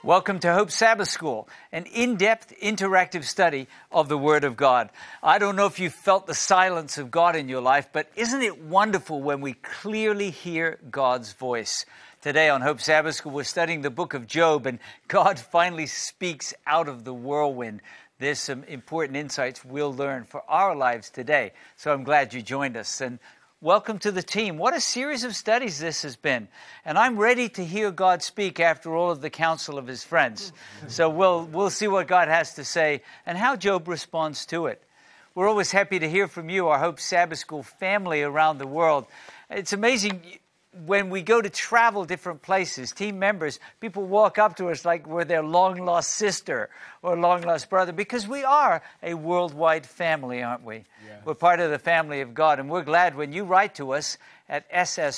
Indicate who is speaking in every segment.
Speaker 1: Welcome to Hope Sabbath School, an in-depth interactive study of the Word of God. I don't know if you felt the silence of God in your life, but isn't it wonderful when we clearly hear God's voice? Today on Hope Sabbath School, we're studying the book of Job, and God finally speaks out of the whirlwind. There's some important insights we'll learn for our lives today. So I'm glad you joined us. And welcome to the team. What a series of studies this has been. And I'm ready to hear God speak after all of the counsel of his friends. So we'll see what God has to say and how Job responds to it. We're always happy to hear from you, our Hope Sabbath School family around the world. It's amazing when we go to travel different places, team members, people walk up to us like we're their long-lost sister or long-lost brother, because we are a worldwide family, aren't we? Yeah. We're part of the family of God, and we're glad when you write to us at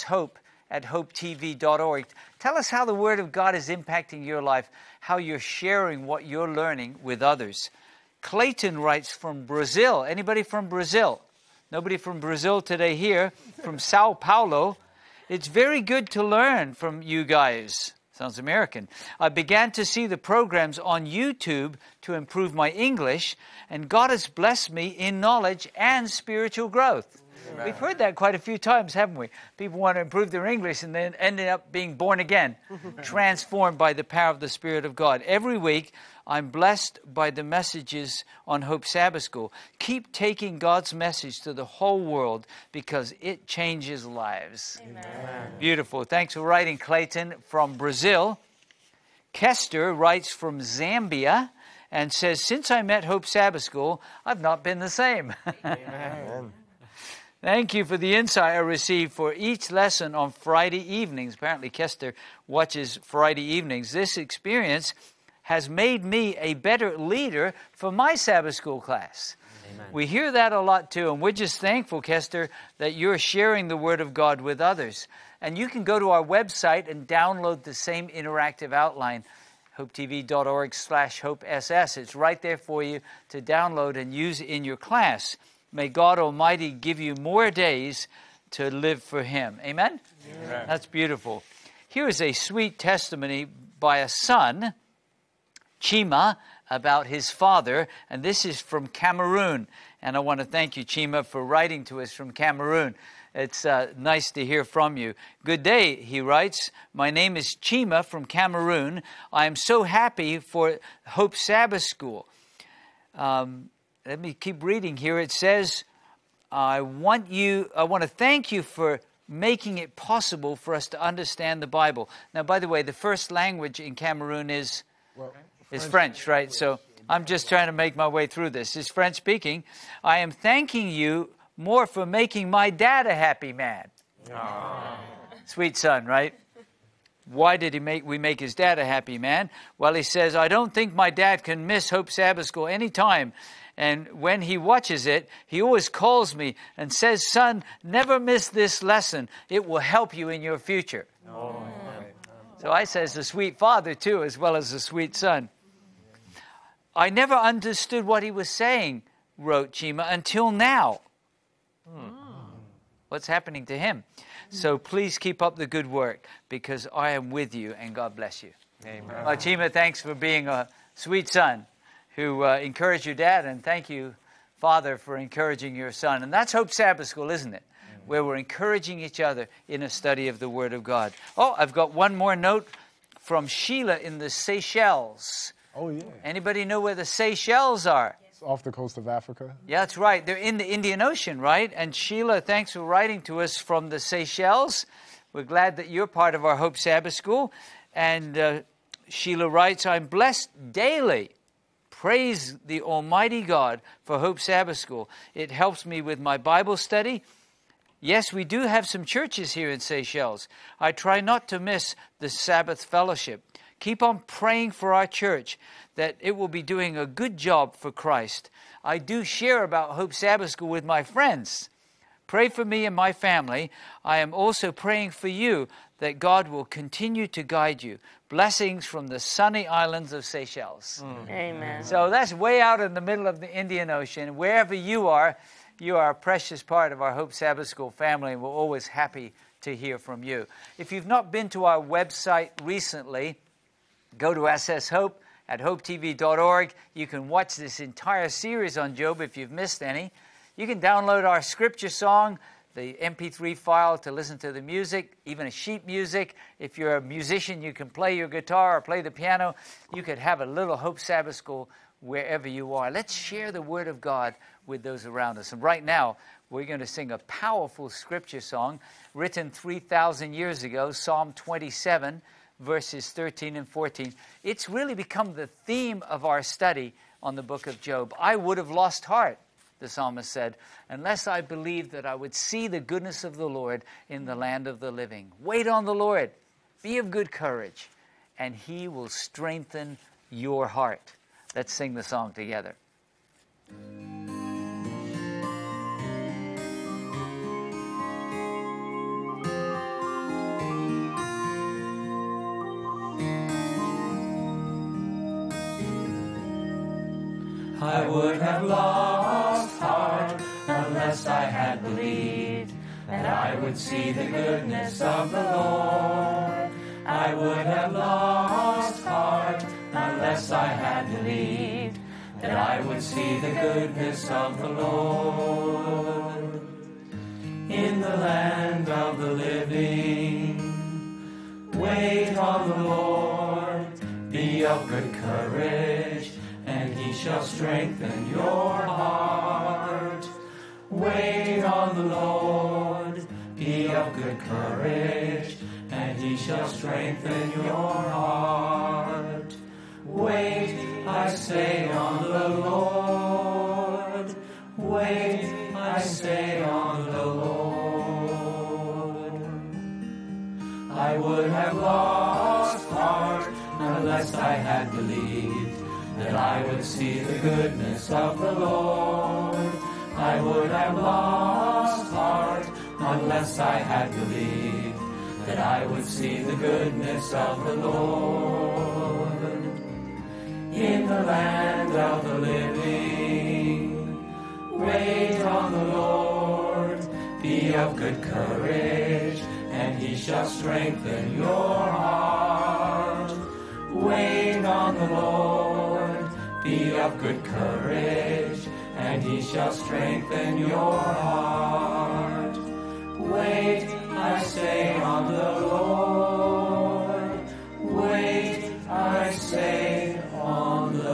Speaker 1: sshope@hopetv.org. Tell us how the Word of God is impacting your life, how you're sharing what you're learning with others. Clayton writes from Brazil. Anybody from Brazil? Nobody from Brazil today here. From Sao Paulo. It's very good to learn from you guys. Sounds American. I began to see the programs on YouTube to improve my English, and God has blessed me in knowledge and spiritual growth. Amen. We've heard that quite a few times, haven't we? People want to improve their English and then ended up being born again, transformed by the power of the Spirit of God. Every week, I'm blessed by the messages on Hope Sabbath School. Keep taking God's message to the whole world because it changes lives. Amen. Beautiful. Thanks for writing, Clayton, from Brazil. Kester writes from Zambia and says, since I met Hope Sabbath School, I've not been the same. Amen. Thank you for the insight I received for each lesson on Friday evenings. Apparently, Kester watches Friday evenings. This experience has made me a better leader for my Sabbath School class. Amen. We hear that a lot too, and we're just thankful, Kester, that you're sharing the Word of God with others. And you can go to our website and download the same interactive outline, hopetv.org/hopeSS. It's right there for you to download and use in your class. May God Almighty give you more days to live for Him. Amen? Amen. That's beautiful. Here is a sweet testimony by a son, Chima, about his father, and this is from Cameroon. And I want to thank you, Chima, for writing to us from Cameroon. It's nice to hear from you. Good day, he writes. My name is Chima from Cameroon. I am so happy for Hope Sabbath School. Let me keep reading here. It says, I want to thank you for making it possible for us to understand the Bible. Now, by the way, the first language in Cameroon is French, right? So I'm just trying to make my way through this. It's French speaking. I am thanking you more for making my dad a happy man. Aww. Sweet son, right? Why did we make his dad a happy man? Well, he says, I don't think my dad can miss Hope Sabbath School any time. And when he watches it, he always calls me and says, son, never miss this lesson. It will help you in your future. Oh. So I say, as a sweet father, too, as well as a sweet son. I never understood what he was saying, wrote Chima, until now. What's happening to him? So please keep up the good work, because I am with you, and God bless you. Amen. Chima, thanks for being a sweet son who encouraged your dad, and thank you, Father, for encouraging your son. And that's Hope Sabbath School, isn't it? Where we're encouraging each other in a study of the Word of God. Oh, I've got one more note from Sheila in the Seychelles.
Speaker 2: Oh, yeah.
Speaker 1: Anybody know where the Seychelles are?
Speaker 2: It's off the coast of Africa.
Speaker 1: Yeah, that's right. They're in the Indian Ocean, right? And Sheila, thanks for writing to us from the Seychelles. We're glad that you're part of our Hope Sabbath School. And Sheila writes, I'm blessed daily. Praise the Almighty God for Hope Sabbath School. It helps me with my Bible study. Yes, we do have some churches here in Seychelles. I try not to miss the Sabbath fellowship. Keep on praying for our church that it will be doing a good job for Christ. I do share about Hope Sabbath School with my friends. Pray for me and my family. I am also praying for you that God will continue to guide you. Blessings from the sunny islands of Seychelles. Amen. So that's way out in the middle of the Indian Ocean. Wherever you are a precious part of our Hope Sabbath School family, and we're always happy to hear from you. If you've not been to our website recently, Go to SS Hope at hopetv.org. You can watch this entire series on Job if you've missed any. You can download our scripture song, the MP3 file to listen to the music, even a sheet music. If you're a musician, you can play your guitar or play the piano. You could have a little Hope Sabbath School wherever you are. Let's share the Word of God with those around us. And right now, we're going to sing a powerful scripture song written 3,000 years ago, Psalm 27, verses 13 and 14. It's really become the theme of our study on the book of Job. I would have lost heart, the psalmist said, unless I believed that I would see the goodness of the Lord in the land of the living. Wait on the Lord. Be of good courage, and he will strengthen your heart. Let's sing the song together.
Speaker 2: I would have lost heart unless I had believed that I would see the goodness of the Lord. I would have lost heart unless I had believed that I would see the goodness of the Lord. In the land of the living, wait on the Lord, be of good courage, and he shall strengthen your heart. Wait on the Lord, be of good courage, and he shall strengthen your heart. Wait, I say, on the Lord. Wait, I say, on the Lord. I would have lost heart unless I had believed that I would see the goodness of the Lord. I would have lost heart unless I had believed that I would see the goodness of the Lord. In the land of the living, wait on the Lord, be of good courage, and he shall strengthen your heart. Wait on the Lord, be of good courage, and he shall strengthen your heart. Wait, I say, on the Lord. Wait, I say, on the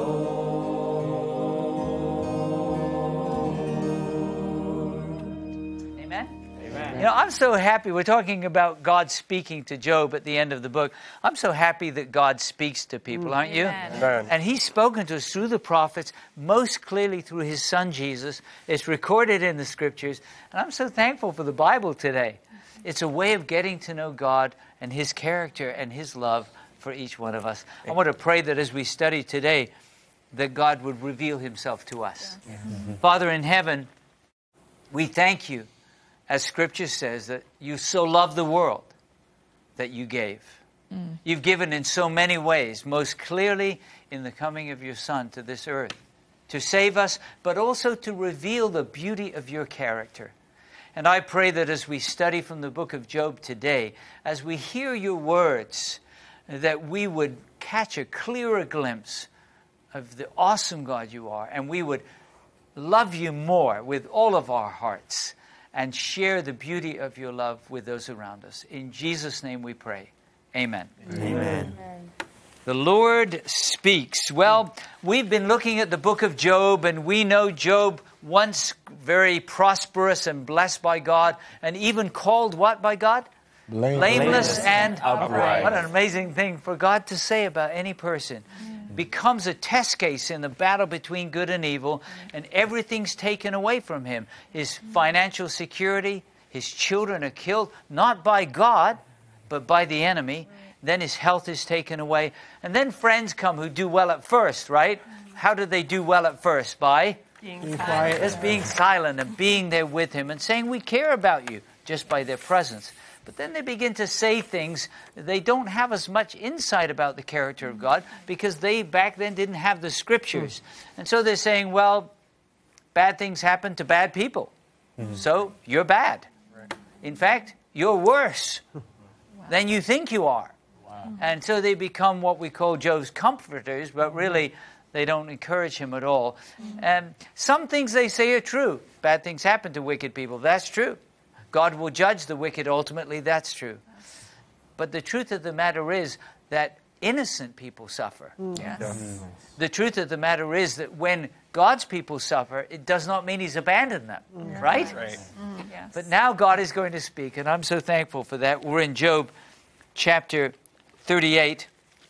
Speaker 2: Lord.
Speaker 1: Amen? Amen. You know, I'm so happy. We're talking about God speaking to Job at the end of the book. I'm so happy that God speaks to people, aren't you?
Speaker 3: Amen.
Speaker 1: And he's spoken to us through the prophets, most clearly through his son Jesus. It's recorded in the scriptures. And I'm so thankful for the Bible today. It's a way of getting to know God and his character and his love for each one of us. I want to pray that as we study today, that God would reveal himself to us. Father in heaven, we thank you, as Scripture says, that you so loved the world that you gave. You've given in so many ways, most clearly in the coming of your Son to this earth, to save us, but also to reveal the beauty of your character. And I pray that as we study from the book of Job today, as we hear your words, that we would catch a clearer glimpse of the awesome God you are, and we would love you more with all of our hearts and share the beauty of your love with those around us. In Jesus' name we pray. Amen.
Speaker 3: Amen.
Speaker 1: The Lord speaks. Well, we've been looking at the book of Job, and we know Job, once very prosperous and blessed by God, and even called what by God? Blameless and upright. What an amazing thing for God to say about any person. Becomes a test case in the battle between good and evil, and everything's taken away from him. His financial security, his children are killed, not by God, but by the enemy. Then his health is taken away. And then friends come who do well at first, right? How do they do well at first? By being quiet. Just being silent and being there with him and saying, we care about you, just by their presence. But then they begin to say things. They don't have as much insight about the character of God because they back then didn't have the scriptures. And so they're saying, well, bad things happen to bad people. So you're bad. In fact, you're worse than you think you are. And so they become what we call Job's comforters, but really they don't encourage him at all. And some things they say are true. Bad things happen to wicked people. That's true. God will judge the wicked ultimately. That's true. But the truth of the matter is that innocent people suffer.
Speaker 3: Yes.
Speaker 1: The truth of the matter is that when God's people suffer, it does not mean he's abandoned them, right?
Speaker 3: Right.
Speaker 4: Yes.
Speaker 1: But now God is going to speak, and I'm so thankful for that. We're in Job chapter 38.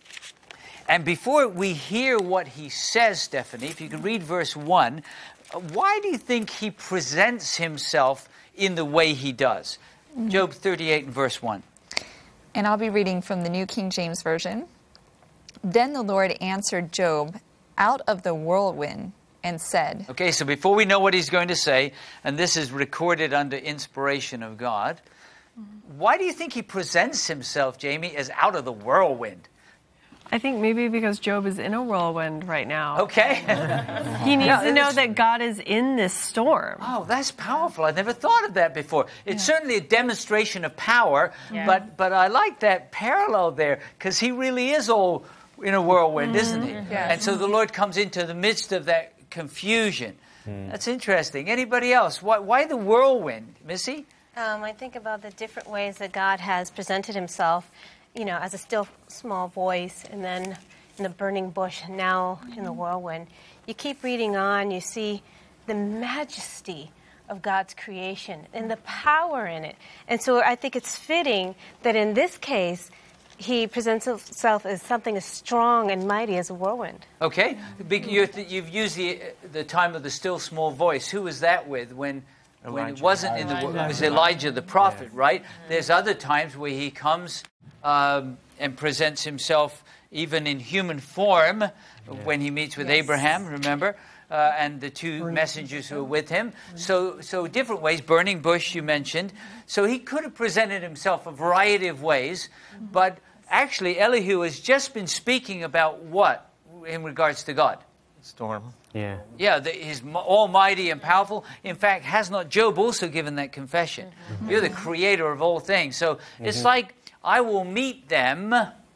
Speaker 1: And before we hear what he says, Stephanie, if you could read verse 1, why do you think he presents himself in the way he does? Job 38 and verse 1.
Speaker 4: And I'll be reading from the New King James Version. Then the Lord answered Job out of the whirlwind and said.
Speaker 1: Okay, so before we know what he's going to say, and this is recorded under inspiration of God, why do you think he presents himself, Jamie, as out of the whirlwind?
Speaker 5: I think maybe because Job is in a whirlwind right now.
Speaker 1: Okay.
Speaker 5: He needs
Speaker 1: Yeah,
Speaker 5: to know
Speaker 1: this-
Speaker 5: that God is in this storm.
Speaker 1: Oh, that's powerful. I've never thought of that before. It's certainly a demonstration of power, but I like that parallel there because he really is all in a whirlwind, isn't he?
Speaker 4: Yes.
Speaker 1: And so the Lord comes into the midst of that confusion. That's interesting. Anybody else? Why the whirlwind? Missy?
Speaker 6: I think about the different ways that God has presented himself, as a still small voice, and then in the burning bush, and now in the whirlwind. You keep reading on, you see the majesty of God's creation and the power in it. And so I think it's fitting that in this case, he presents himself as something as strong and mighty as a whirlwind.
Speaker 1: Okay. You've used the time of the still small voice. Who was that with when it wasn't in the it was Elijah the prophet, right? There's other times where he comes and presents himself even in human form when he meets with Abraham, remember? And the two messengers who were with him. So different ways. Burning bush, you mentioned. So he could have presented himself a variety of ways, but actually Elihu has just been speaking about what in regards to God?
Speaker 3: Storm.
Speaker 1: Yeah, he's almighty and powerful. In fact, has not Job also given that confession? You're the creator of all things. So it's like, I will meet them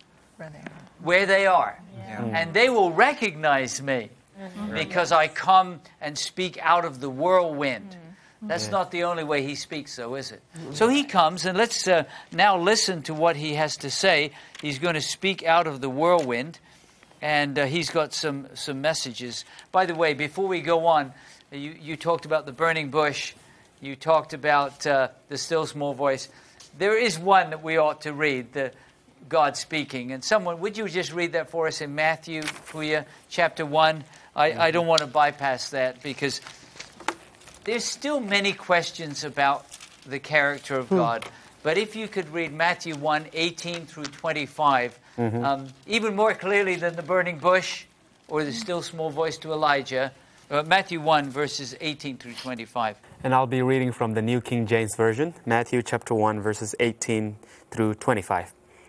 Speaker 1: where they are. And they will recognize me because I come and speak out of the whirlwind. That's not the only way he speaks, though, is it? So he comes, and let's now listen to what he has to say. He's going to speak out of the whirlwind. And he's got some messages. By the way, before we go on, you talked about the burning bush. You talked about the still small voice. There is one that we ought to read, the God speaking. And someone, would you just read that for us in Matthew, Puya, chapter 1? I don't want to bypass that because there's still many questions about the character of God. But if you could read Matthew 1, 18 through 25, even more clearly than the burning bush or the still small voice to Elijah, Matthew 1, verses 18 through 25.
Speaker 7: And I'll be reading from the New King James Version, Matthew chapter 1, verses 18 through 25.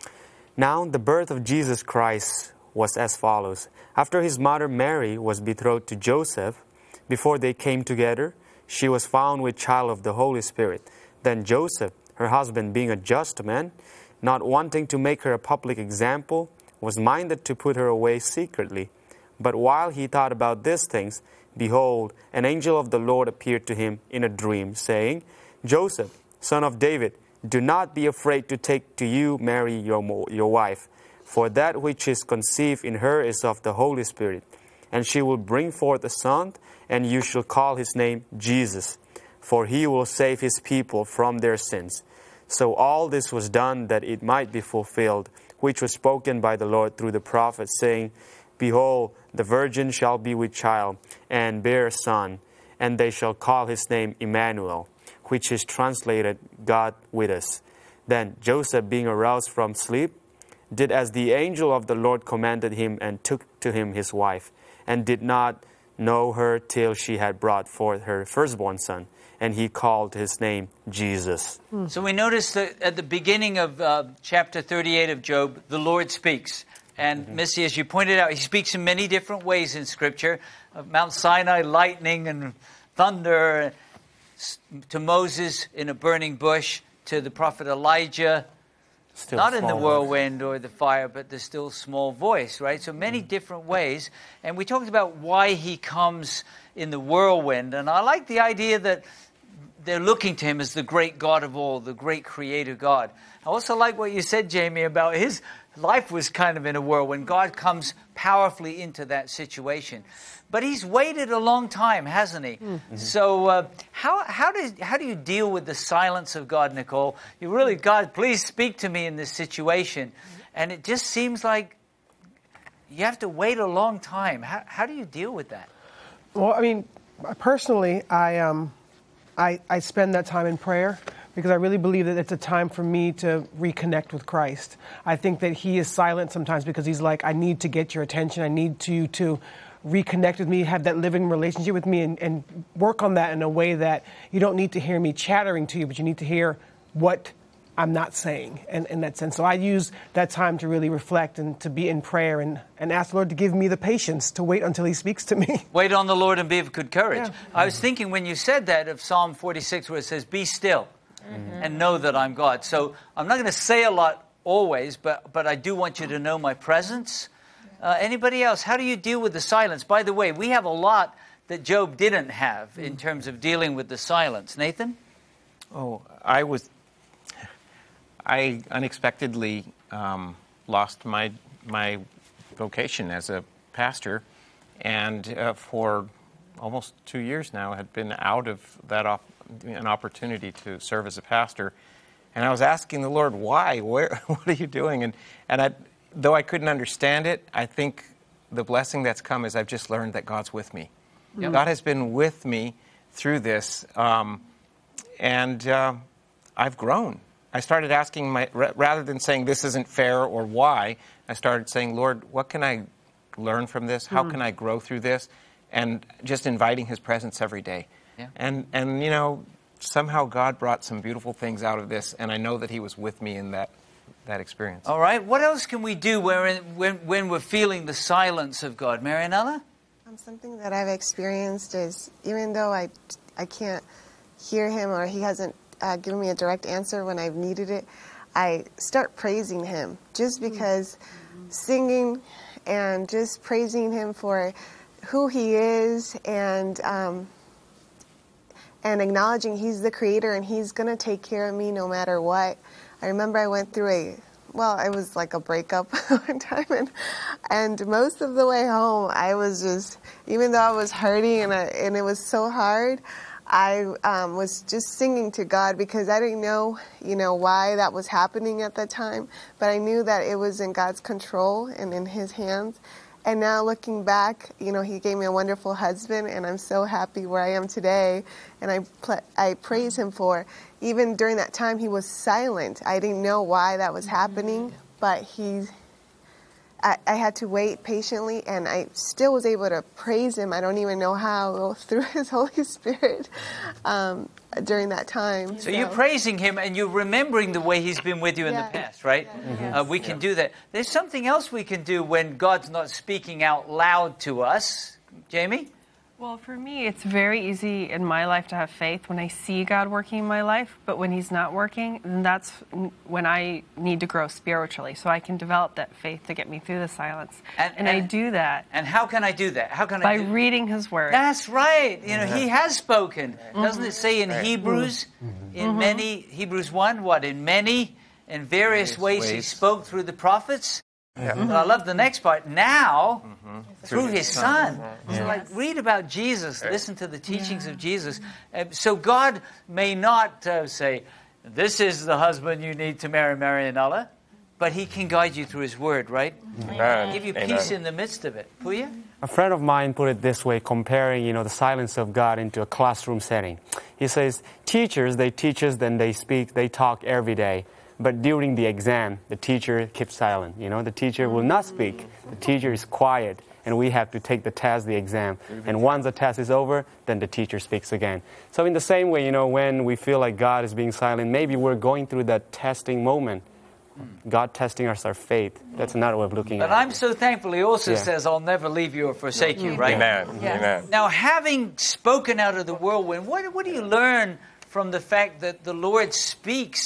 Speaker 7: Now, the birth of Jesus Christ was as follows. After his mother Mary was betrothed to Joseph, before they came together, she was found with child of the Holy Spirit. Then Joseph, her husband, being a just man, not wanting to make her a public example, was minded to put her away secretly. But while he thought about these things, behold, an angel of the Lord appeared to him in a dream, saying, Joseph, son of David, do not be afraid to take to you Mary your wife, for that which is conceived in her is of the Holy Spirit. And she will bring forth a son, and you shall call his name Jesus, for he will save his people from their sins. So all this was done that it might be fulfilled, which was spoken by the Lord through the prophet, saying, Behold, the virgin shall be with child, and bear a son, and they shall call his name Emmanuel, which is translated, God with us. Then Joseph, being aroused from sleep, did as the angel of the Lord commanded him, and took to him his wife, and did not know her till she had brought forth her firstborn son. And he called his name Jesus.
Speaker 1: So we notice that at the beginning of chapter 38 of Job, the Lord speaks. And Missy, as you pointed out, he speaks in many different ways in Scripture. Mount Sinai, lightning and thunder, to Moses in a burning bush, to the prophet Elijah
Speaker 7: Still
Speaker 1: not in the
Speaker 7: small
Speaker 1: whirlwind or the fire, but the still small voice, right? So many different ways. And we talked about why he comes in the whirlwind. And I like the idea that they're looking to him as the great God of all, the great creator God. I also like what you said, Jamie, about his life was kind of in a whirlwind. God comes powerfully into that situation. But he's waited a long time, hasn't he? Mm-hmm. So how do you deal with the silence of God, Nicole? You really, God, please speak to me in this situation. And it just seems like you have to wait a long time. How do you deal with that?
Speaker 3: Well, I mean, personally, I spend that time in prayer because I really believe that it's a time for me to reconnect with Christ. I think that he is silent sometimes because he's like, I need to get your attention. I need you to reconnect with me, have that living relationship with me, and work on that in a way that you don't need to hear me chattering to you, but you need to hear what I'm not saying in that sense. So I use that time to really reflect and to be in prayer and ask the Lord to give me the patience to wait until he speaks to me.
Speaker 1: Wait on the Lord and be of good courage.
Speaker 3: Yeah.
Speaker 1: I was thinking when you said that of Psalm 46 where it says, be still and know that I'm God. So I'm not going to say a lot always, but I do want you to know my presence. Anybody else? How do you deal with the silence? By the way, we have a lot that Job didn't have in terms of dealing with the silence. Nathan?
Speaker 8: Oh, I unexpectedly lost my vocation as a pastor, and for almost 2 years now had been out of that an opportunity to serve as a pastor. And I was asking the Lord, why? What are you doing? And though I couldn't understand it, I think the blessing that's come is I've just learned that God's with me. Yep. God has been with me through this, and I've grown. I started asking rather than saying this isn't fair or why, I started saying, Lord, what can I learn from this? How can I grow through this? And just inviting his presence every day. Yeah. And you know, somehow God brought some beautiful things out of this, and I know that he was with me in that experience.
Speaker 1: All right. What else can we do when we're feeling the silence of God? Marianella?
Speaker 9: Something that I've experienced is even though I can't hear him or he hasn't given me a direct answer when I've needed it, I start praising him just because singing and just praising him for who he is and acknowledging he's the creator and he's going to take care of me no matter what. I remember I went through it was like a breakup one time, and most of the way home, I was just, even though I was hurting and it was so hard, I was just singing to God because I didn't know, why that was happening at that time, but I knew that it was in God's control and in his hands. And now looking back, he gave me a wonderful husband, and I'm so happy where I am today. And I praise him for, even during that time, he was silent. I didn't know why that was happening, but I had to wait patiently, and I still was able to praise him. I don't even know how, through his Holy Spirit during that time.
Speaker 1: So you're praising him, and you're remembering the way he's been with you in the past, right? We can do that. There's something else we can do when God's not speaking out loud to us. Jamie?
Speaker 5: Well, for me, it's very easy in my life to have faith when I see God working in my life, but when he's not working, then that's when I need to grow spiritually, so I can develop that faith to get me through the silence. And I do that. And
Speaker 1: how can I do that?
Speaker 5: By reading his word.
Speaker 1: That's right. He has spoken. Doesn't it say in Hebrews, Hebrews 1, in various ways he spoke through the prophets? Yeah. But I love the next part. Now, through his son. So read about Jesus. Listen to the teachings of Jesus. So God may not say, this is the husband you need to marry, Marianella. But he can guide you through his word, right? Amen. Give you peace in the midst of it. Puya?
Speaker 7: A friend of mine put it this way, comparing, the silence of God into a classroom setting. He says, teachers, they teach us, then they speak, they talk every day. But during the exam, the teacher keeps silent. The teacher will not speak. The teacher is quiet, and we have to take the test, the exam. And once the test is over, then the teacher speaks again. So in the same way, when we feel like God is being silent, maybe we're going through that testing moment. God testing our faith. That's another way of looking at it.
Speaker 1: But I'm so thankful he also says, I'll never leave you or forsake you, right?
Speaker 10: Amen. Yeah. Amen.
Speaker 1: Now, having spoken out of the whirlwind, what do you learn from the fact that the Lord speaks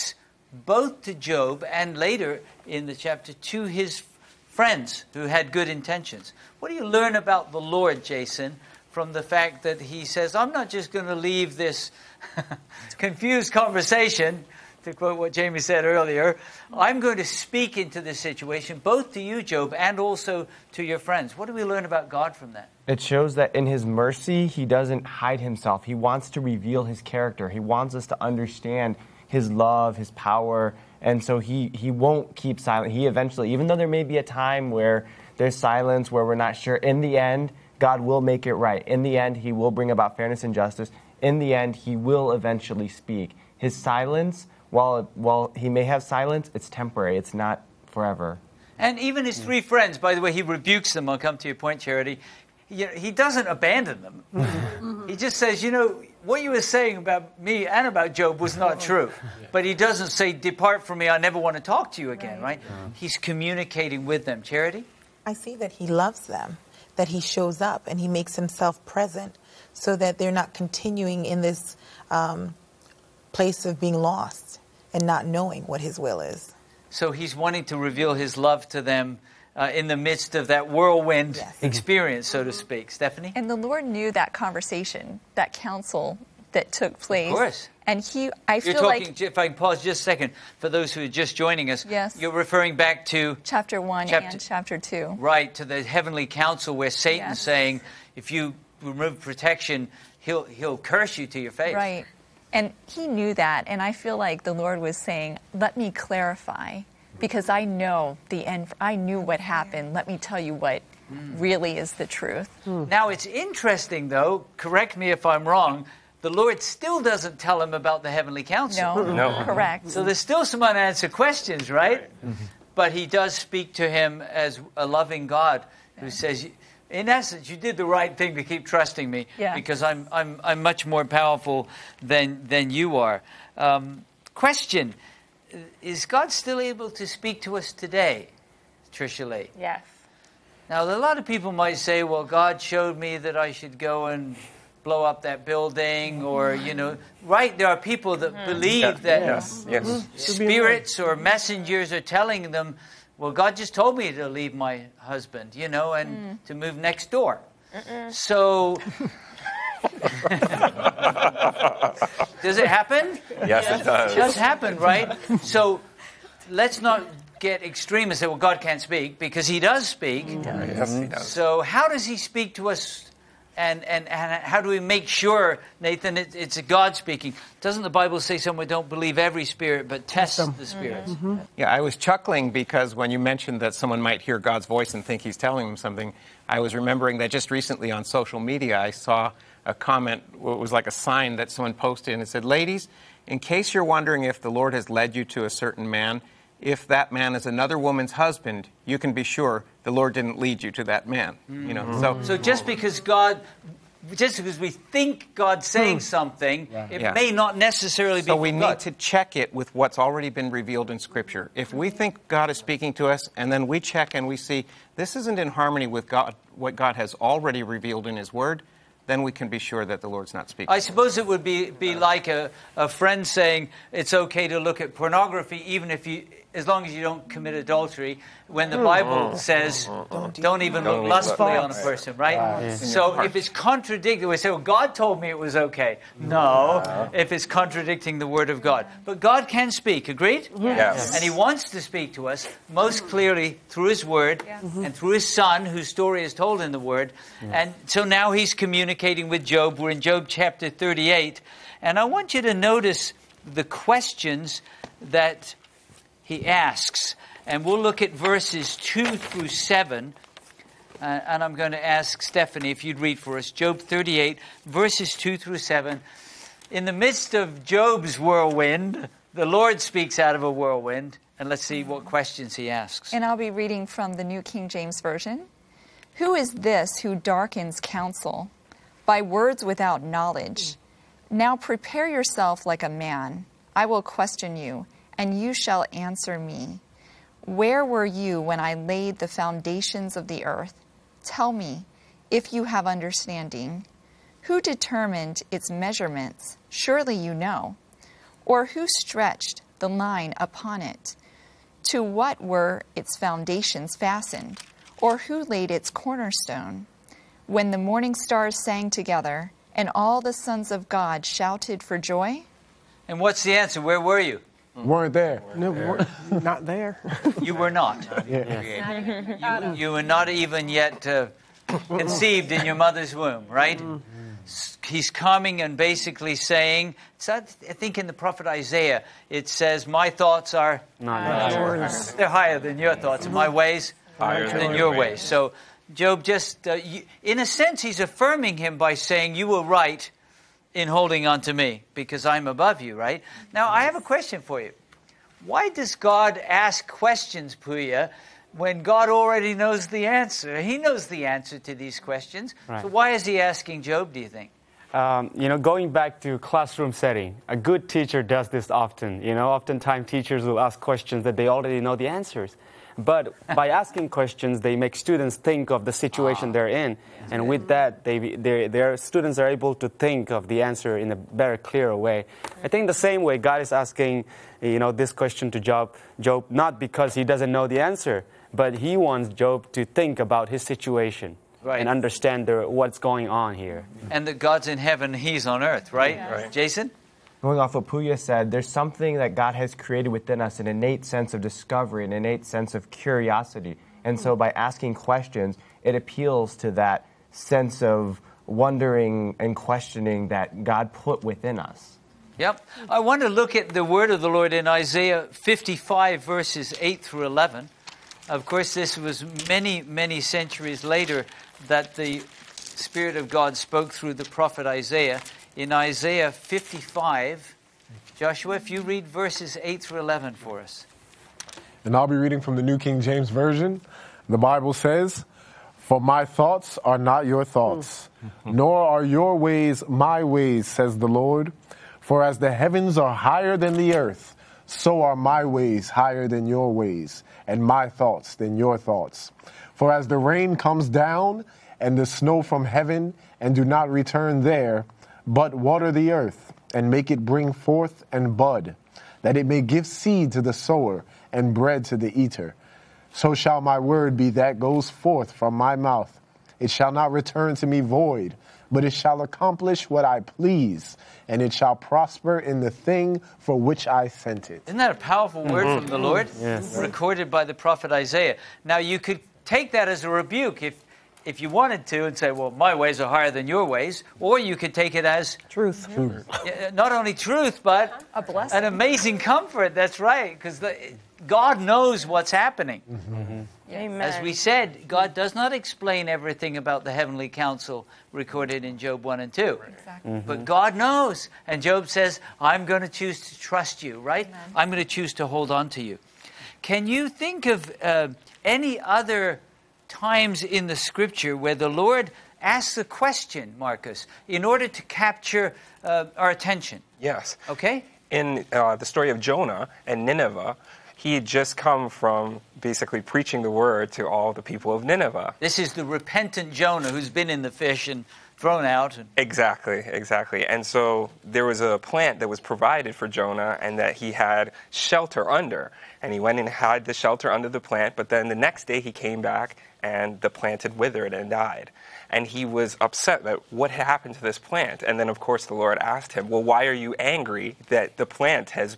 Speaker 1: both to Job and later in the chapter to his friends who had good intentions. What do you learn about the Lord, Jason, from the fact that he says, I'm not just going to leave this confused conversation, to quote what Jamie said earlier, I'm going to speak into this situation, both to you, Job, and also to your friends. What do we learn about God from that?
Speaker 10: It shows that in his mercy, he doesn't hide himself. He wants to reveal his character. He wants us to understand his love, his power, and so he won't keep silent. He eventually, even though there may be a time where there's silence, where we're not sure, in the end, God will make it right. In the end, he will bring about fairness and justice. In the end, he will eventually speak. His silence, while he may have silence, it's temporary. It's not forever.
Speaker 1: And even his three friends, by the way, he rebukes them. I'll come to your point, Charity. He doesn't abandon them. He just says, what you were saying about me and about Job was not true. But he doesn't say, depart from me, I never want to talk to you again, right? He's communicating with them. Charity?
Speaker 11: I see that he loves them, that he shows up and he makes himself present so that they're not continuing in this place of being lost and not knowing what his will is.
Speaker 1: So he's wanting to reveal his love to them in the midst of that whirlwind experience, so to speak. Stephanie?
Speaker 4: And the Lord knew that conversation, that counsel that took place.
Speaker 1: Of course.
Speaker 4: And
Speaker 1: You're talking, if I can pause just a second, for those who are just joining us, you're referring back to
Speaker 4: chapter 1 and chapter 2.
Speaker 1: Right, to the heavenly council where Satan's saying, if you remove protection, he'll curse you to your face.
Speaker 4: Right. And he knew that, and I feel like the Lord was saying, let me clarify, because I know the end. I knew what happened. Let me tell you what really is the truth.
Speaker 1: Now, it's interesting, though, correct me if I'm wrong, the Lord still doesn't tell him about the heavenly council.
Speaker 4: No. Correct.
Speaker 1: So there's still some unanswered questions, right? But he does speak to him as a loving God who says, in essence, you did the right thing to keep trusting me because I'm much more powerful than you are. Question, is God still able to speak to us today, Tricia Lee?
Speaker 5: Yes.
Speaker 1: Now, a lot of people might say, well, God showed me that I should go and blow up that building or, right? There are people that believe that spirits or messengers are telling them, well, God just told me to leave my husband, and to move next door. So, does it happen?
Speaker 12: Yes, it does.
Speaker 1: It does happen, right? So, let's not get extreme and say, well, God can't speak, because he does speak.
Speaker 12: Yes, he does.
Speaker 1: So, how does he speak to us? And how do we make sure, Nathan, it's God speaking? Doesn't the Bible say somewhere, don't believe every spirit, but test the spirits?
Speaker 8: Yeah, I was chuckling because when you mentioned that someone might hear God's voice and think he's telling them something, I was remembering that just recently on social media I saw a comment, it was like a sign that someone posted, and it said, ladies, in case you're wondering if the Lord has led you to a certain man, if that man is another woman's husband, you can be sure the Lord didn't lead you to that man.
Speaker 1: So just because we think God's saying something, it may not necessarily be.
Speaker 8: So we need to check it with what's already been revealed in Scripture. If we think God is speaking to us, and then we check and we see this isn't in harmony with God, what God has already revealed in His Word, then we can be sure that the Lord's not speaking.
Speaker 1: I suppose it would be like a friend saying it's okay to look at pornography even if as long as you don't commit adultery, when the Bible says don't even look lustfully on a person, right? So if it's contradicting, we say, well, God told me it was okay. No, if it's contradicting the Word of God. But God can speak, agreed?
Speaker 12: Yes.
Speaker 1: And He wants to speak to us most clearly through His Word and through His Son, whose story is told in the Word. And so now He's communicating with Job. We're in Job chapter 38. And I want you to notice the questions that he asks. And we'll look at verses 2 through 7. And I'm going to ask Stephanie if you'd read for us. Job 38, verses 2 through 7. In the midst of Job's whirlwind, the Lord speaks out of a whirlwind. And let's see what questions he asks.
Speaker 4: And I'll be reading from the New King James Version. Who is this who darkens counsel by words without knowledge? Now prepare yourself like a man. I will question you, and you shall answer me. Where were you when I laid the foundations of the earth? Tell me, if you have understanding. Who determined its measurements? Surely you know. Or who stretched the line upon it? To what were its foundations fastened? Or who laid its cornerstone? When the morning stars sang together, and all the sons of God shouted for joy?
Speaker 1: And what's the answer? Where were you?
Speaker 3: Weren't there. No, we're not there.
Speaker 1: You were not. You were not even yet conceived in your mother's womb, right? He's coming and basically saying, so I think in the prophet Isaiah, it says, my thoughts are
Speaker 7: Not
Speaker 3: yours.
Speaker 1: they're higher than your thoughts, and my ways higher than your ways. So Job just, in a sense, he's affirming him by saying, you were right in holding on to me because I'm above you, right? Now, I have a question for you. Why does God ask questions, Puya, when God already knows the answer? He knows the answer to these questions.
Speaker 7: Right.
Speaker 1: So why is he asking Job, do you think?
Speaker 7: Going back to classroom setting, a good teacher does this often. Oftentimes teachers will ask questions that they already know the answers. But by asking questions, they make students think of the situation they're in. And with that, their students are able to think of the answer in a better, clearer way. I think the same way God is asking, this question to Job, not because he doesn't know the answer, but he wants Job to think about his situation. Right. And understand what's going on here.
Speaker 1: And that God's in heaven, he's on earth, right?
Speaker 6: Yes.
Speaker 1: Right. Jason?
Speaker 10: Going off what Puya said, there's something that God has created within us, an innate sense of discovery, an innate sense of curiosity. And so by asking questions, it appeals to that sense of wondering and questioning that God put within us.
Speaker 1: Yep. I want to look at the word of the Lord in Isaiah 55, verses 8 through 11. Of course, this was many, many centuries later that the Spirit of God spoke through the prophet Isaiah. In Isaiah 55, Joshua, if you read verses 8 through 11 for us.
Speaker 12: And I'll be reading from the New King James Version. The Bible says, "For my thoughts are not your thoughts, nor are your ways my ways, says the Lord. For as the heavens are higher than the earth, so are my ways higher than your ways, and my thoughts than your thoughts. For as the rain comes down and the snow from heaven, and do not return there, but water the earth, and make it bring forth and bud, that it may give seed to the sower and bread to the eater. So shall my word be that goes forth from my mouth. It shall not return to me void, but it shall accomplish what I please, and it shall prosper in the thing for which I sent it."
Speaker 1: Isn't that a powerful word from the Lord?
Speaker 7: Yes.
Speaker 1: Recorded by the prophet Isaiah. Now, you could take that as a rebuke if you wanted to and say, well, my ways are higher than your ways. Or you could take it as
Speaker 3: Truth.
Speaker 1: not only truth, but
Speaker 4: A blessing.
Speaker 1: an amazing comfort. That's right, because God knows what's happening.
Speaker 5: Amen.
Speaker 1: As we said, God does not explain everything about the heavenly council recorded in Job 1 and 2.
Speaker 4: Exactly.
Speaker 1: But God knows. And Job says, I'm going to choose to trust you, right?
Speaker 4: Amen.
Speaker 1: I'm going to choose to hold on to you. Can you think of any other times in the Scripture where the Lord asks a question, Marcus, in order to capture our attention?
Speaker 13: Yes.
Speaker 1: Okay?
Speaker 13: In the story of Jonah and Nineveh, he had just come from basically preaching the word to all the people of Nineveh.
Speaker 1: This is the repentant Jonah who's been in the fish and thrown out.
Speaker 13: Exactly. And so there was a plant that was provided for Jonah and that he had shelter under. And he went and had the shelter under the plant, but then the next day he came back and the plant had withered and died. And he was upset that what had happened to this plant. And then, of course, the Lord asked him, well, why are you angry that the plant has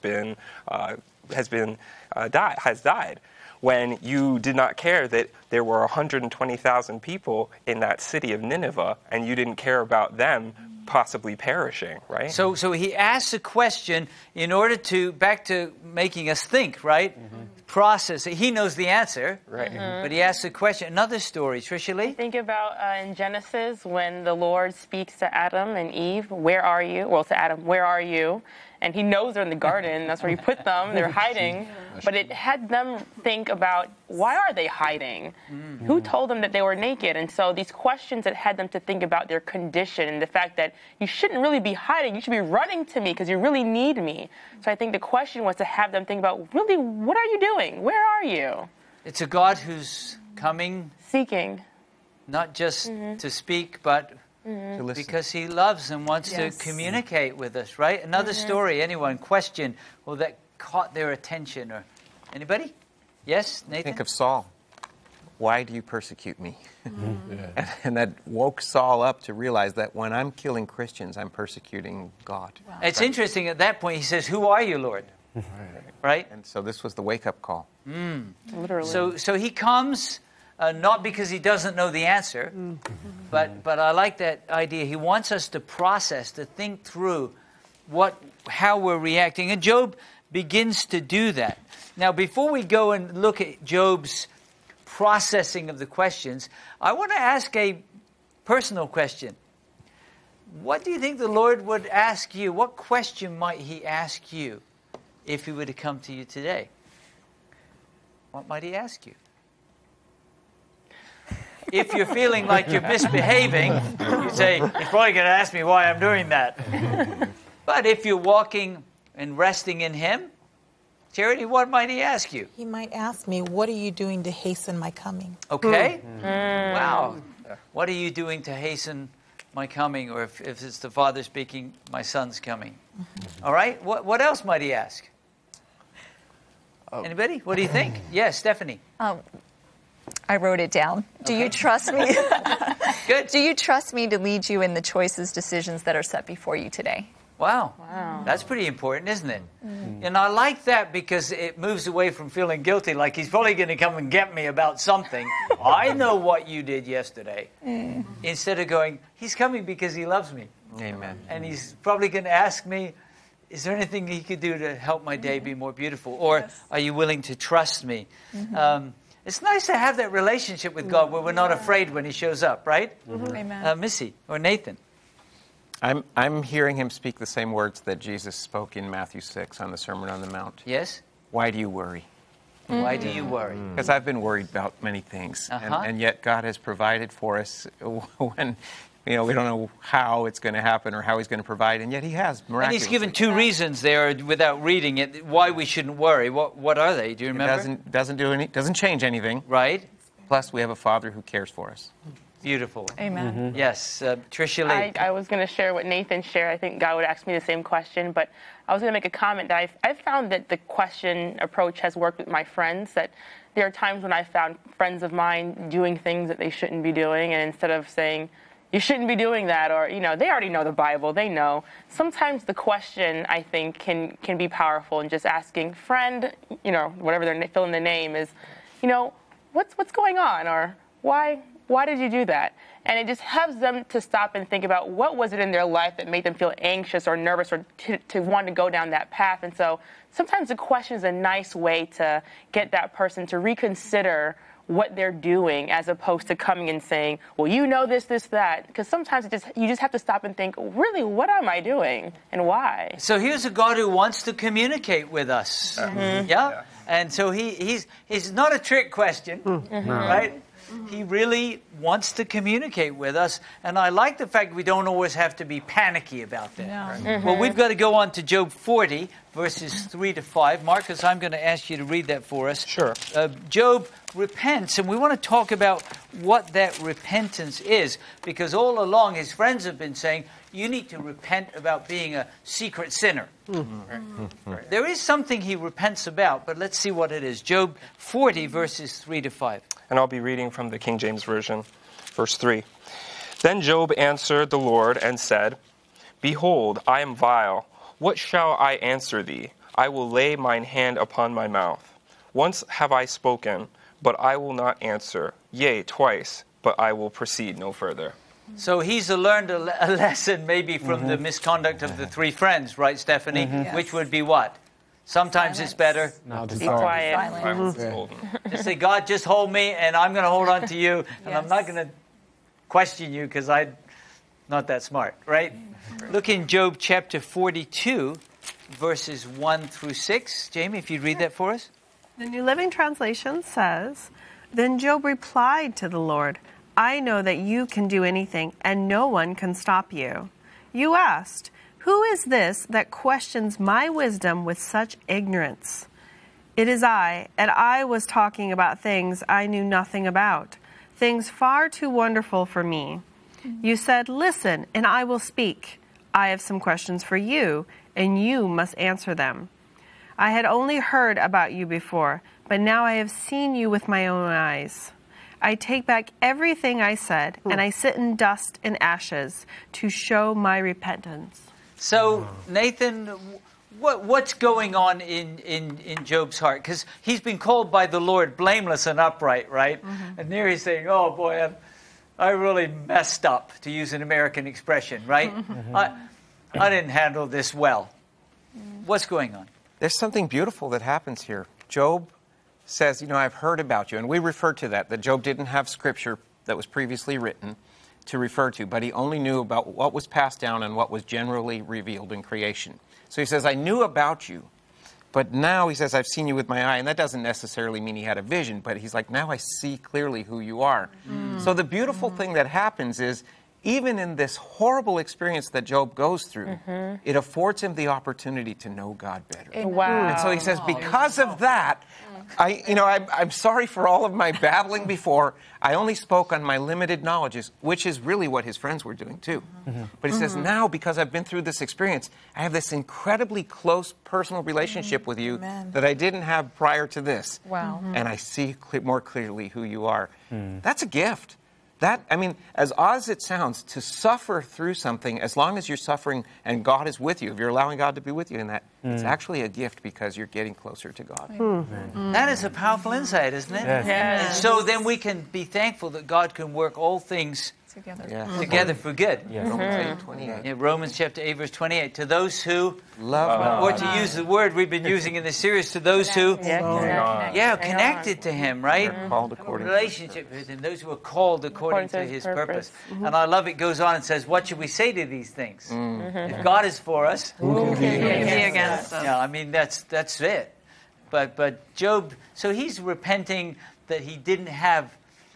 Speaker 13: died, when you did not care that there were 120,000 people in that city of Nineveh, and you didn't care about them possibly perishing, right?
Speaker 1: So he asks a question in order to, back to making us think, right? Process. He knows the answer,
Speaker 13: Right.
Speaker 1: but he asks a question. Another story, Tricia Lee?
Speaker 14: Think about in Genesis when the Lord speaks to Adam and Eve, where are you? Well, to Adam, where are you? And he knows they're in the garden. That's where he put them. They're hiding. But it had them think about, why are they hiding? Who told them that they were naked? And so these questions that had them to think about their condition and the fact that you shouldn't really be hiding. You should be running to me because you really need me. So I think the question was to have them think about, really, what are you doing? Where are you?
Speaker 1: It's a God who's coming,
Speaker 14: Seeking.
Speaker 1: not just to speak, but because he loves and wants to communicate with us, right? Another story, anyone question, well, that caught their attention? Or anybody? Yes, Nathan?
Speaker 8: Think of Saul. Why do you persecute me? And that woke Saul up to realize that when I'm killing Christians, I'm persecuting God.
Speaker 1: Wow. It's interesting, at that point he says, who are you, Lord? Right?
Speaker 8: And so this was the wake-up call.
Speaker 14: Literally.
Speaker 1: So he comes, not because he doesn't know the answer, but I like that idea. He wants us to process, to think through how we're reacting. And Job begins to do that. Now, before we go and look at Job's processing of the questions, I want to ask a personal question. What do you think the Lord would ask you? What question might he ask you if he were to come to you today? What might he ask you? If you're feeling like you're misbehaving, you say, he's probably going to ask me why I'm doing that. But if you're walking and resting in him, Charity, what might he ask you?
Speaker 11: He might ask me, what are you doing to hasten my coming?
Speaker 1: Okay. Wow. What are you doing to hasten my coming? Or if it's the Father speaking, my Son's coming. All right. What else might he ask? Anybody? What do you think? Yes, Stephanie.
Speaker 4: I wrote it down. Do you trust me?
Speaker 1: Good.
Speaker 4: Do you trust me to lead you in the choices, decisions that are set before you today?
Speaker 1: Wow. That's pretty important, isn't it? And I like that because it moves away from feeling guilty, like he's probably going to come and get me about something. I know what you did yesterday. Instead of going, he's coming because he loves me.
Speaker 8: Amen.
Speaker 1: And he's probably going to ask me, is there anything he could do to help my day be more beautiful? Or are you willing to trust me? It's nice to have that relationship with God where we're not afraid when he shows up, right?
Speaker 4: Amen.
Speaker 1: Missy or Nathan?
Speaker 8: I'm hearing him speak the same words that Jesus spoke in Matthew 6 on the Sermon on the Mount.
Speaker 1: Yes?
Speaker 8: Why do you worry?
Speaker 1: Why do you worry?
Speaker 8: Because I've been worried about many things. And yet God has provided for us when we don't know how it's going to happen or how he's going to provide, and yet he has miraculously.
Speaker 1: And he's given two reasons there without reading it why we shouldn't worry. What are they? Do you remember?
Speaker 8: It doesn't change anything.
Speaker 1: Right.
Speaker 8: Plus, we have a Father who cares for us.
Speaker 1: Beautiful.
Speaker 4: Amen.
Speaker 1: Yes, Tricia Lee.
Speaker 14: I was going to share what Nathan shared. I think God would ask me the same question, but I was going to make a comment that I've found that the question approach has worked with my friends, that there are times when I found friends of mine doing things that they shouldn't be doing, and instead of saying, you shouldn't be doing that, or, they already know the Bible, they know. Sometimes the question, I think, can be powerful, and just asking, friend, whatever they're fill in the name is, what's going on, or why did you do that? And it just helps them to stop and think about what was it in their life that made them feel anxious or nervous or to want to go down that path. And so sometimes the question is a nice way to get that person to reconsider what they're doing, as opposed to coming and saying, well, this, that. Because sometimes you just have to stop and think, really, what am I doing and why?
Speaker 1: So here's a God who wants to communicate with us. Yeah? And so he's not a trick question, right? He really wants to communicate with us. And I like the fact we don't always have to be panicky about that. No. Well, we've got to go on to Job 40, verses 3 to 5. Marcus, I'm going to ask you to read that for us.
Speaker 13: Sure.
Speaker 1: Job repents, and we want to talk about what that repentance is, because all along his friends have been saying, you need to repent about being a secret sinner. Right. There is something he repents about, but let's see what it is. Job 40, verses 3 to 5.
Speaker 13: And I'll be reading from the King James Version, verse 3. Then Job answered the Lord and said, Behold, I am vile. What shall I answer thee? I will lay mine hand upon my mouth. Once have I spoken, but I will not answer. Yea, twice, but I will proceed no further.
Speaker 1: So he's learned a lesson maybe from the misconduct of the three friends, right, Stephanie?
Speaker 4: Yes.
Speaker 1: Which would be what? Sometimes it's better.
Speaker 14: Be quiet.
Speaker 13: Silence is golden.
Speaker 1: Just say, God, just hold me, and I'm going to hold on to you, and I'm not going to question you because I'm not that smart, right? Look in Job chapter 42, verses 1 through 6. Jamie, if you'd read that for us.
Speaker 5: The New Living Translation says, Then Job replied to the Lord, I know that you can do anything, and no one can stop you. You asked, Who is this that questions my wisdom with such ignorance? It is I, and I was talking about things I knew nothing about, things far too wonderful for me. You said, Listen, and I will speak. I have some questions for you, and you must answer them. I had only heard about you before, but now I have seen you with my own eyes. I take back everything I said, and I sit in dust and ashes to show my repentance.
Speaker 1: So, Nathan, what's going on in Job's heart? Because he's been called by the Lord blameless and upright, right? Mm-hmm. And there he's saying, oh boy, I really messed up, to use an American expression, right? Mm-hmm. I didn't handle this well. What's going on?
Speaker 8: There's something beautiful that happens here. Job says, I've heard about you. And we refer to that Job didn't have scripture that was previously written to refer to, but he only knew about what was passed down and what was generally revealed in creation. So he says, I knew about you, but now he says, I've seen you with my eye. And that doesn't necessarily mean he had a vision, but he's like, now I see clearly who you are. So the beautiful thing that happens is, even in this horrible experience that Job goes through, it affords him the opportunity to know God better.
Speaker 14: Wow.
Speaker 8: And so he says, because of that, I'm sorry for all of my babbling before. I only spoke on my limited knowledges, which is really what his friends were doing too. But he says, now, because I've been through this experience, I have this incredibly close personal relationship with you that I didn't have prior to this.
Speaker 4: Wow.
Speaker 8: And I see more clearly who you are. That's a gift. As odd as it sounds, to suffer through something, as long as you're suffering and God is with you, if you're allowing God to be with you in that, it's actually a gift because you're getting closer to God.
Speaker 1: That is a powerful insight, isn't it?
Speaker 8: Yes.
Speaker 1: Yes. And so then we can be thankful that God can work all things together for good.
Speaker 8: Yes. Romans 8:28.
Speaker 1: Yeah, Romans chapter 8, verse 28. To those who
Speaker 8: love,
Speaker 1: or to use the word we've been using in this series, to those who connected to Him, right?
Speaker 8: Called according
Speaker 1: relationship with Him, those who are called according to His purpose. And I love it goes on and says, what should we say to these things? If God is for us,
Speaker 5: who can be against us?
Speaker 1: Yeah, that's it. But Job, so he's repenting that he didn't have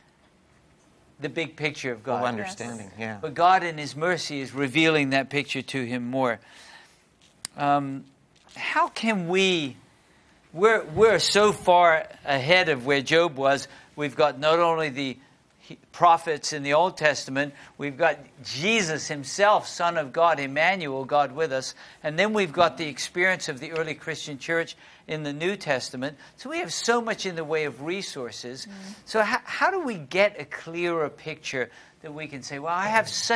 Speaker 1: the big picture of God.
Speaker 8: Full understanding, yeah.
Speaker 1: But God in His mercy is revealing that picture to him more. How can we're so far ahead of where Job was. We've got not only the prophets in the Old Testament, we've got Jesus Himself, Son of God, Emmanuel, God with us, and then we've got the experience of the early Christian church in the New Testament. So we have so much in the way of resources. So how do we get a clearer picture that we can say, well, I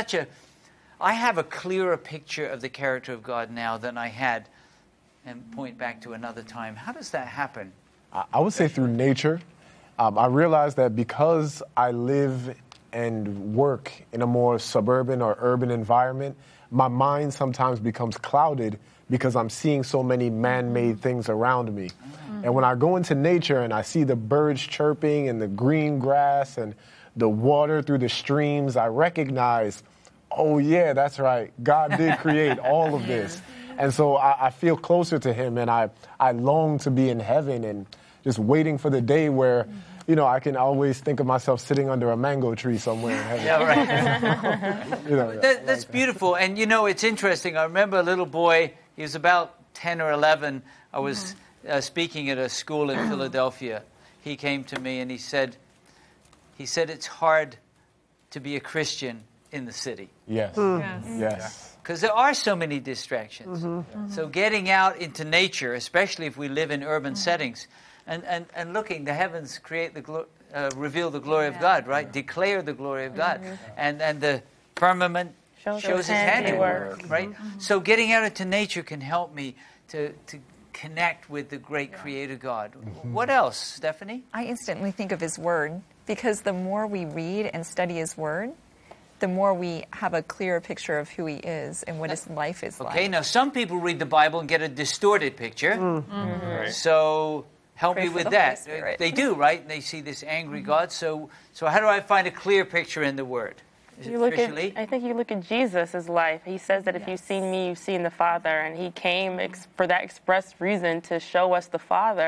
Speaker 1: have a clearer picture of the character of God now than I had, and point back to another time. How does that happen?
Speaker 12: I would say through nature. I realize that because I live and work in a more suburban or urban environment, my mind sometimes becomes clouded because I'm seeing so many man-made things around me. And when I go into nature and I see the birds chirping and the green grass and the water through the streams, I recognize, oh yeah, that's right, God did create all of this. And so I feel closer to Him, and I long to be in heaven and just waiting for the day where, I can always think of myself sitting under a mango tree somewhere in heaven.
Speaker 1: Yeah, right. That's beautiful. And, it's interesting. I remember a little boy, he was about 10 or 11. I was speaking at a school in Philadelphia. He came to me and he said, it's hard to be a Christian in the city.
Speaker 12: Yes. Yes.
Speaker 1: Because there are so many distractions. So getting out into nature, especially if we live in urban settings, and looking, the heavens reveal the glory of God, right? Declare the glory of God. And the firmament shows His handiwork, right? So getting out into nature can help me to connect with the great Creator God. What else, Stephanie?
Speaker 4: I instantly think of His Word, because the more we read and study His Word, the more we have a clearer picture of who He is and what His life is like.
Speaker 1: Okay, now some people read the Bible and get a distorted picture. So help me with that. They do, right? They see this angry God. So how do I find a clear picture in the Word?
Speaker 14: I think you look at Jesus' life. He says that if you've seen me, you've seen the Father. And He came for that express reason, to show us the Father.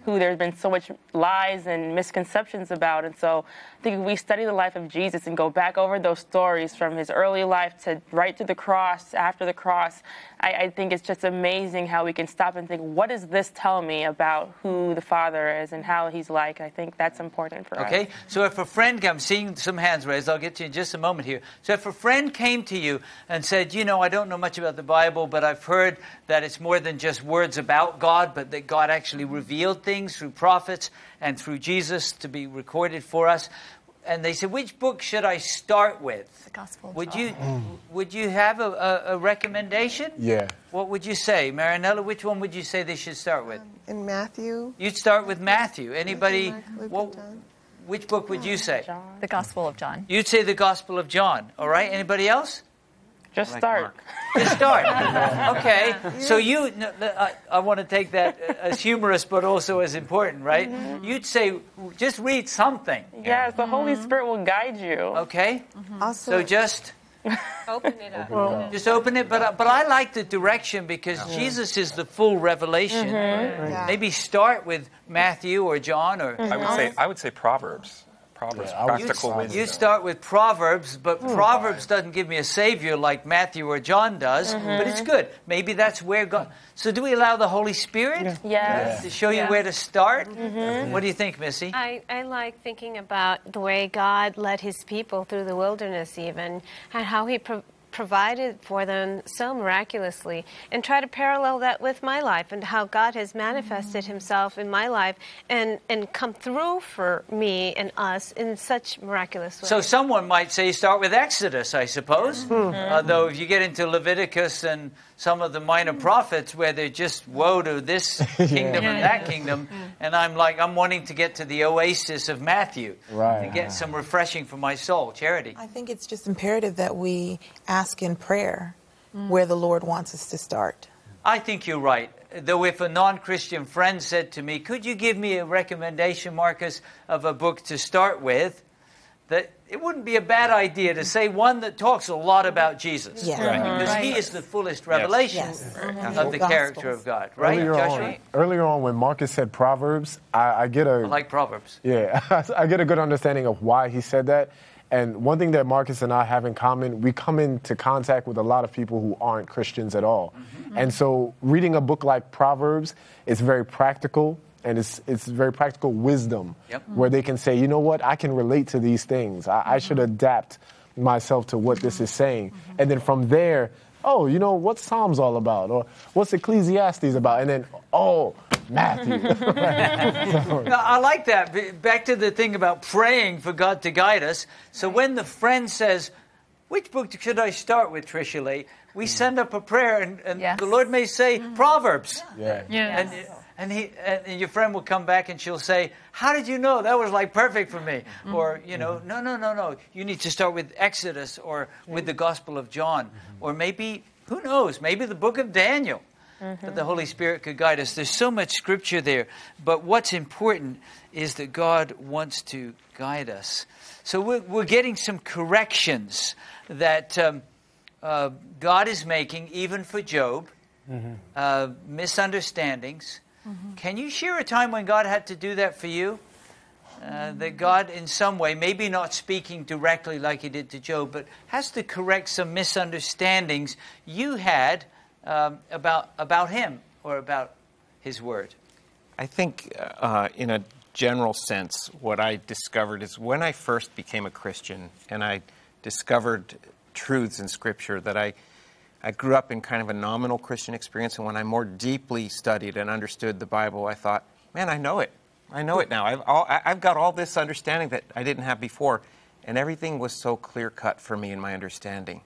Speaker 14: who there's been so much lies and misconceptions about. And so I think if we study the life of Jesus and go back over those stories from his early life to right to the cross, after the cross, I think it's just amazing how we can stop and think, what does this tell me about who the Father is and how he's like? I think that's important for us.
Speaker 1: Okay, so if a friend comes, seeing some hands raised, I'll get to you in just a moment here. So if a friend came to you and said, you know, I don't know much about the Bible, but I've heard that it's more than just words about God, but that God actually revealed things through prophets and through Jesus to be recorded for us. And they said, which book should I start with?
Speaker 4: The Gospel of
Speaker 1: Would
Speaker 4: John.
Speaker 1: would you have a recommendation?
Speaker 12: Yeah.
Speaker 1: What would you say? Marinella, which one would you say they should start with?
Speaker 9: In Matthew.
Speaker 1: You'd start with Matthew. Anybody?
Speaker 9: Mark, Luke,
Speaker 1: what,
Speaker 9: and John.
Speaker 1: which book would you say?
Speaker 4: The Gospel of John.
Speaker 1: You'd say the Gospel of John. All right. Anybody else?
Speaker 14: Just start.
Speaker 1: Just start. Okay. So I want to take that as humorous, but also as important, right?
Speaker 14: Mm-hmm.
Speaker 1: You'd say, just read something.
Speaker 14: Yes, the Holy Spirit will guide you.
Speaker 1: Okay.
Speaker 9: Also,
Speaker 1: So just
Speaker 6: Open it up.
Speaker 1: just open it. But I like the direction because Jesus is the full revelation.
Speaker 9: Yeah.
Speaker 1: Maybe start with Matthew or John or.
Speaker 13: I would say Proverbs. Proverbs,
Speaker 12: Yeah, I would
Speaker 13: practical
Speaker 12: say
Speaker 13: wisdom.
Speaker 1: You start with Proverbs, but Proverbs doesn't give me a savior like Matthew or John does, but it's good. Maybe that's where God... So do we allow the Holy Spirit
Speaker 14: Yes.
Speaker 1: to show you where to start? What do you think, Missy?
Speaker 6: I like thinking about the way God led his people through the wilderness even, and how he provided for them so miraculously, and try to parallel that with my life and how God has manifested himself in my life and come through for me and us in such miraculous ways.
Speaker 1: So someone might say start with Exodus, I suppose. Though if you get into Leviticus and some of the minor prophets where they're just woe to this kingdom and that kingdom, and I'm wanting to get to the oasis of Matthew to get some refreshing for my soul. Charity.
Speaker 11: I think it's just imperative that we ask in prayer where the Lord wants us to start.
Speaker 1: I think you're right. Though if a non-Christian friend said to me, could you give me a recommendation, Marcus, of a book to start with, that it wouldn't be a bad idea to say one that talks a lot about Jesus.
Speaker 11: Yeah.
Speaker 1: Right? Because he is the fullest revelation of the character of God. Right, Joshua?
Speaker 12: Earlier on, when Marcus said Proverbs, I get
Speaker 1: I like Proverbs.
Speaker 12: Yeah, I get a good understanding of why he said that. And one thing that Marcus and I have in common, we come into contact with a lot of people who aren't Christians at all. And so reading a book like Proverbs is very practical, and it's very practical wisdom where they can say, you know what, I can relate to these things. I should adapt myself to what this is saying. And then from there, oh, you know, what's Psalms all about? Or what's Ecclesiastes about? And then, oh, Matthew.
Speaker 1: I like that. Back to the thing about praying for God to guide us. So when the friend says, which book should I start with, Tricia Lee? We send up a prayer, and the Lord may say, Proverbs. And your friend will come back and she'll say, how did you know? That was like perfect for me. Or, you know, no. You need to start with Exodus or with the Gospel of John. Or maybe, who knows, maybe the book of Daniel. That the Holy Spirit could guide us. There's so much scripture there. But what's important is that God wants to guide us. So we're getting some corrections that God is making, even for Job, misunderstandings. Can you share a time when God had to do that for you? That God, in some way, maybe not speaking directly like he did to Job, but has to correct some misunderstandings you had about him or about his word?
Speaker 8: I think in a general sense, what I discovered is when I first became a Christian and I discovered truths in Scripture that I grew up in kind of a nominal Christian experience, and when I more deeply studied and understood the Bible, I thought, man, I know it. I know it now. I've got all this understanding that I didn't have before, and everything was so clear-cut for me in my understanding.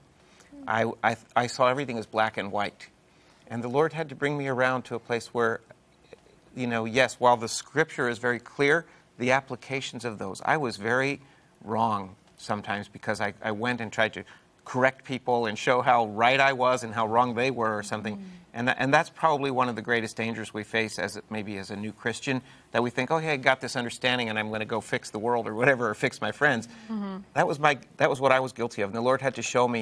Speaker 8: I saw everything as black and white, and the Lord had to bring me around to a place where, you know, yes, while the Scripture is very clear, the applications of those, I was very wrong sometimes because I went and tried to correct people and show how right I was and how wrong they were or something. And that's probably one of the greatest dangers we face maybe as a new Christian, that we think, oh, hey, I got this understanding and I'm going to go fix the world or whatever, or fix my friends. That was what I was guilty of. And the Lord had to show me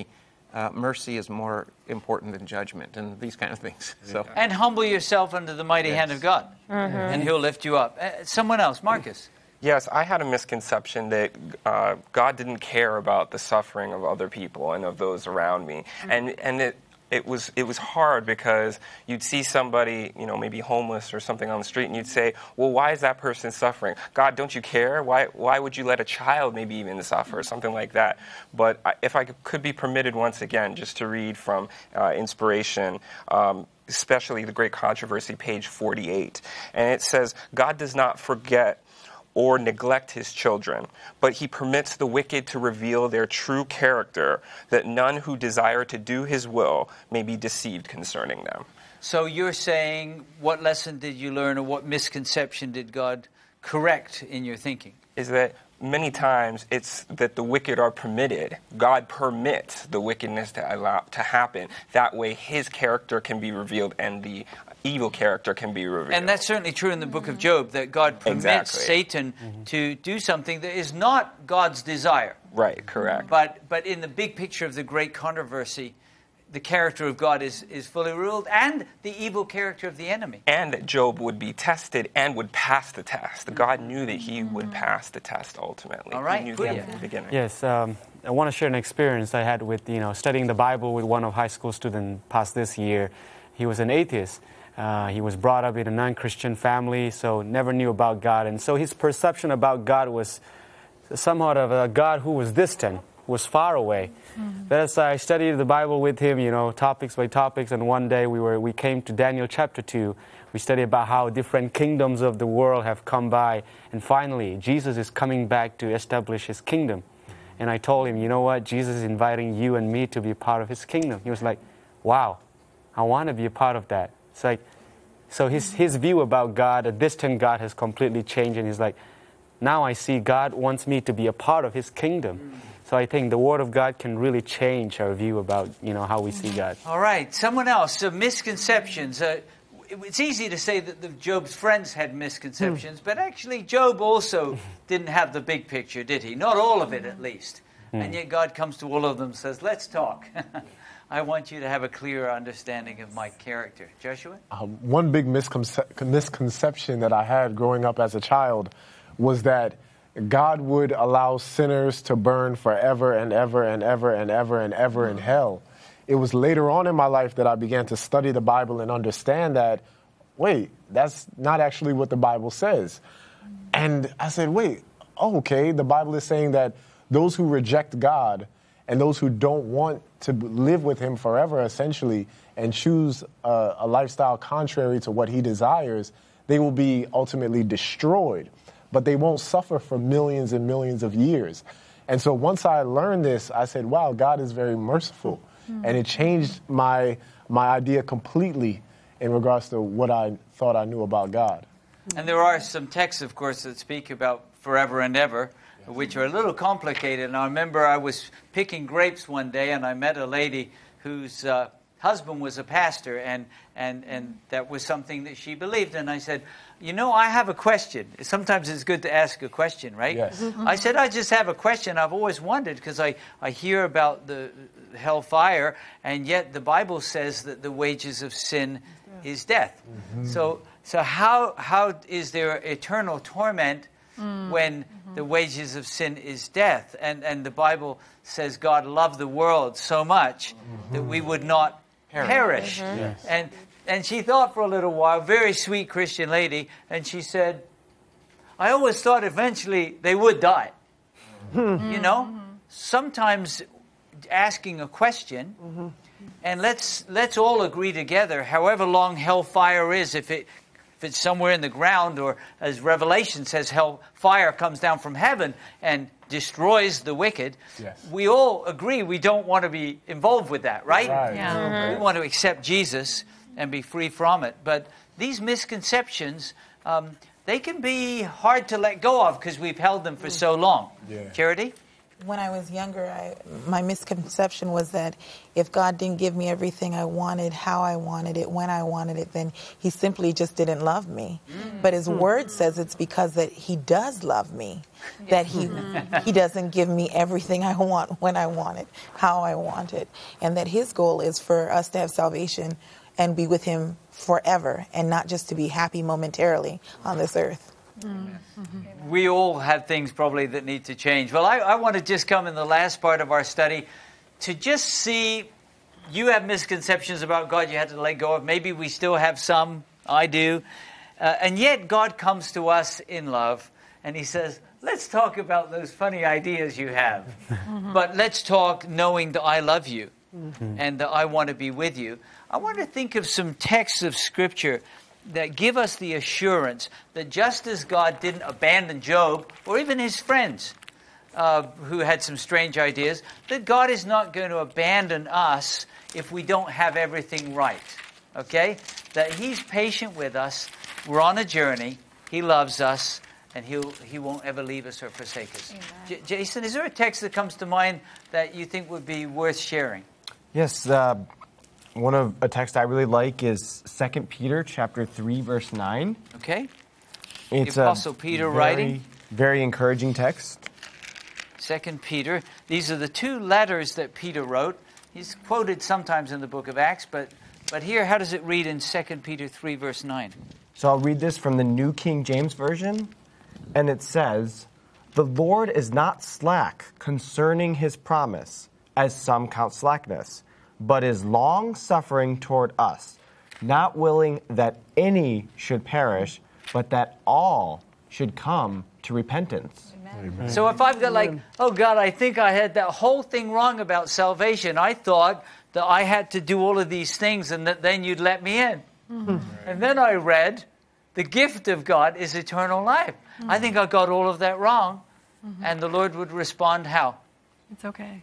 Speaker 8: mercy is more important than judgment and these kind of things. So,
Speaker 1: And humble yourself under the mighty hand of God, and He'll lift you up. Someone else, Marcus.
Speaker 13: Yes, I had a misconception that God didn't care about the suffering of other people and of those around me, and it was hard because you'd see somebody, maybe homeless or something on the street, and you'd say, well, why is that person suffering? God, don't you care? Why would you let a child maybe even suffer, or something like that? But if I could be permitted once again just to read from Inspiration, especially the Great Controversy, page 48, and it says, God does not forget or neglect his children, but he permits the wicked to reveal their true character, that none who desire to do his will may be deceived concerning them.
Speaker 1: So you're saying, what lesson did you learn, or what misconception did God correct in your thinking?
Speaker 13: Is that many times it's that the wicked are permitted. God permits the wickedness to happen. That way his character can be revealed and the evil character can be revealed.
Speaker 1: And that's certainly true in the book of Job, that God permits Satan to do something that is not God's desire.
Speaker 13: Right, correct.
Speaker 1: But in the big picture of the Great Controversy, the character of God is fully ruled, and the evil character of the enemy.
Speaker 13: And that Job would be tested and would pass the test. God knew that he would pass the test ultimately.
Speaker 1: All right,
Speaker 13: he knew that from the beginning.
Speaker 7: Yes, I want to share an experience I had with, studying the Bible with one of high school students past this year. He was an atheist. He was brought up in a non-Christian family, so never knew about God. And so his perception about God was somewhat of a God who was distant, was far away. But as I studied the Bible with him, topics by topics, and one day we came to Daniel chapter 2. We studied about how different kingdoms of the world have come by, and finally, Jesus is coming back to establish his kingdom. And I told him, you know what, Jesus is inviting you and me to be a part of his kingdom. He was like, wow, I want to be a part of that. It's like, so his view about God, a distant God, has completely changed, and he's like, now I see God wants me to be a part of his kingdom. So I think the Word of God can really change our view about, how we see God.
Speaker 1: All right, someone else, misconceptions. It's easy to say that Job's friends had misconceptions, but actually Job also didn't have the big picture, did he? Not all of it, at least. And yet God comes to all of them and says, let's talk. I want you to have a clearer understanding of my character. Joshua?
Speaker 12: One big misconception that I had growing up as a child was that God would allow sinners to burn forever and ever and ever and ever and ever in hell. It was later on in my life that I began to study the Bible and understand that, wait, that's not actually what the Bible says. And I said, wait, okay, the Bible is saying that those who reject God and those who don't want to live with him forever, essentially, and choose a lifestyle contrary to what he desires, they will be ultimately destroyed. But they won't suffer for millions and millions of years. And so once I learned this, I said, wow, God is very merciful. And it changed my idea completely in regards to what I thought I knew about God.
Speaker 1: And there are some texts, of course, that speak about forever and ever, which are a little complicated. And I remember I was picking grapes one day, and I met a lady whose husband was a pastor, and that was something that she believed. And I said, I have a question. Sometimes it's good to ask a question, right?
Speaker 12: Yes.
Speaker 1: I said, I just have a question. I've always wondered, because I hear about the hellfire, and yet the Bible says that the wages of sin is death. So how is there eternal torment when the wages of sin is death? And the Bible says God loved the world so much that we would not perish.
Speaker 12: Yes.
Speaker 1: And she thought for a little while, very sweet Christian lady, and she said, I always thought eventually they would die. Sometimes asking a question, and let's all agree together, however long hellfire is, if it's somewhere in the ground, or as Revelation says, hellfire comes down from heaven and destroys the wicked, we all agree we don't want to be involved with that, right?
Speaker 3: Yeah.
Speaker 1: We want to accept Jesus and be free from it. But these misconceptions, they can be hard to let go of because we've held them for so long.
Speaker 12: Yeah.
Speaker 1: Charity?
Speaker 11: When I was younger, my misconception was that if God didn't give me everything I wanted, how I wanted it, when I wanted it, then he simply just didn't love me. But his word says it's because that he does love me, that he doesn't give me everything I want, when I want it, how I want it, and that his goal is for us to have salvation and be with him forever, and not just to be happy momentarily on this earth.
Speaker 1: We all have things probably that need to change. Well, I want to just come in the last part of our study to just see, you have misconceptions about God you had to let go of. Maybe we still have some. I do. And yet God comes to us in love and he says, let's talk about those funny ideas you have. But let's talk knowing that I love you and that I want to be with you. I want to think of some texts of Scripture that give us the assurance that just as God didn't abandon Job or even his friends who had some strange ideas, that God is not going to abandon us if we don't have everything right. Okay? That he's patient with us. We're on a journey. He loves us. And he won't ever leave us or forsake us. Jason, is there a text that comes to mind that you think would be worth sharing?
Speaker 10: Yes, one of a text I really like is 2 Peter chapter 3, verse 9.
Speaker 1: Okay.
Speaker 10: It's
Speaker 1: the Apostle Peter writing.
Speaker 10: Very encouraging text.
Speaker 1: 2 Peter. These are the two letters that Peter wrote. He's quoted sometimes in the book of Acts, but here, how does it read in 2 Peter 3, verse 9?
Speaker 10: So I'll read this from the New King James Version, and it says, "The Lord is not slack concerning his promise, as some count slackness, but is long-suffering toward us, not willing that any should perish, but that all should come to repentance."
Speaker 1: Amen. So if I've got oh God, I think I had that whole thing wrong about salvation. I thought that I had to do all of these things and that then you'd let me in. And then I read, the gift of God is eternal life. I think I got all of that wrong. And the Lord would respond, how?
Speaker 5: It's okay.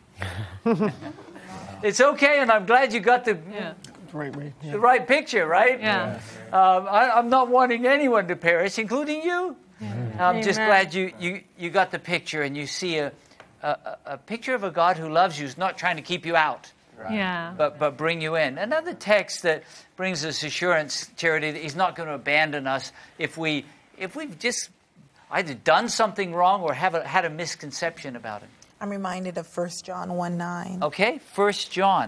Speaker 1: It's okay, and I'm glad you got the right picture, right?
Speaker 5: Yeah.
Speaker 1: I'm not wanting anyone to perish, including you. I'm just glad you got the picture, and you see a picture of a God who loves you, who's not trying to keep you out, but bring you in. Another text that brings us assurance, Charity, that he's not going to abandon us if we've just either done something wrong or had a misconception about him.
Speaker 11: I'm reminded of 1 John 1:9.
Speaker 1: Okay, 1 John